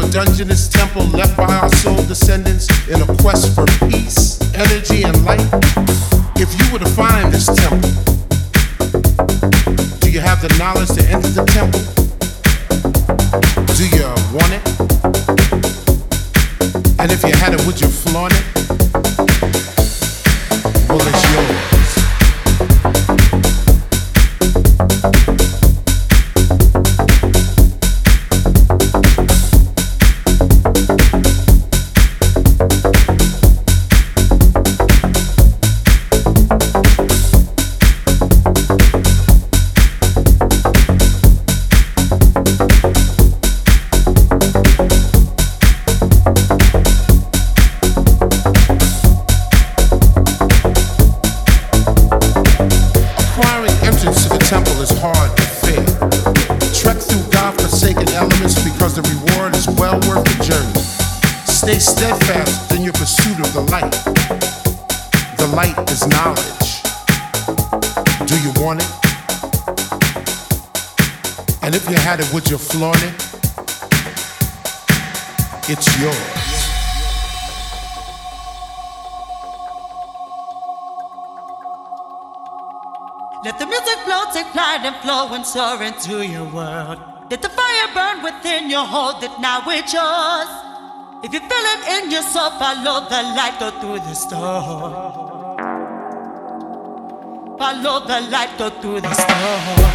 dungeonous temple left by our soul descendants in a quest for peace, energy, and light? If you were to find this temple, do you have the knowledge to enter the temple? Do you want it? And if you had it, would you flaunt it? Well, it's yours. Temple is hard to fail. Trek through God-forsaken elements because the reward is well worth the journey. Stay steadfast in your pursuit of the light. The light is knowledge. Do you want it? And if you had it, would you flaunt it? It's yours. Let the music flow, take flight and flow and soar into your world. Let the fire burn within you, hold it, now it's yours. If you feel it in your soul, follow the light, go through the storm. Follow the light, go through the storm.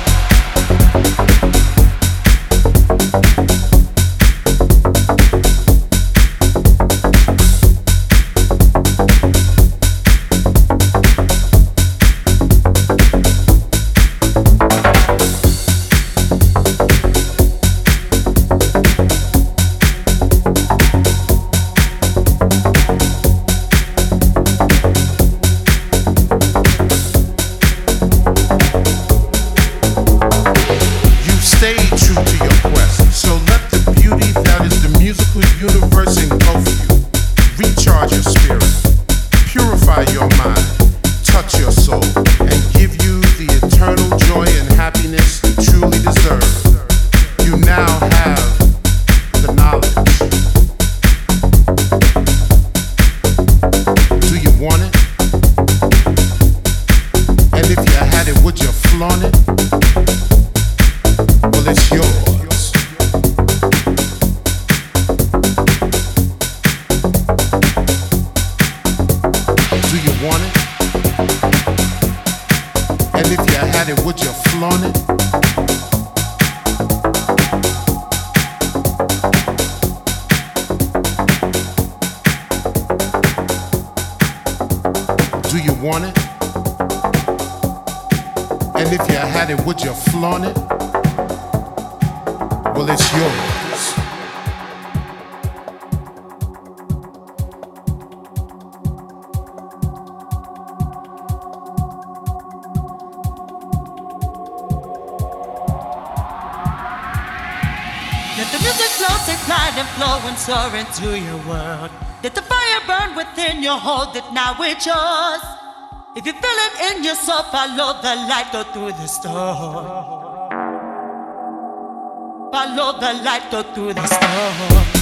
Universe engulf you, recharge your spirit, purify your mind, touch your soul, and give you the eternal joy and happiness you truly deserve. You now have the knowledge. Do you want it? And if you had it, would you flaunt it? Well, it's yours. Want it? And if you had it, would you flaunt it? Do you want it? And if you had it, would you flaunt it? Well, it's yours. Let the music flow, take flight and flow and soar into your world. Let the fire burn within you, hold it, now it's yours. If you feel it in your soul, follow the light, go through the storm. Follow the light, go through the storm.